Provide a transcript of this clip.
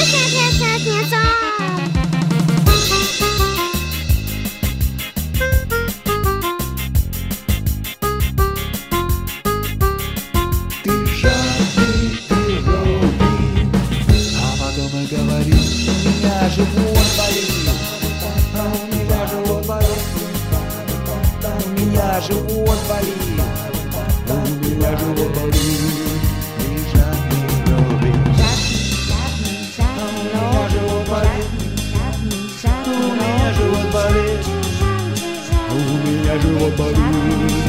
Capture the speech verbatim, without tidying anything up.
Живот болит, у меня живот болит, лежат не лежат, у меня живот болит, у меня живот болит, у меня живот болит.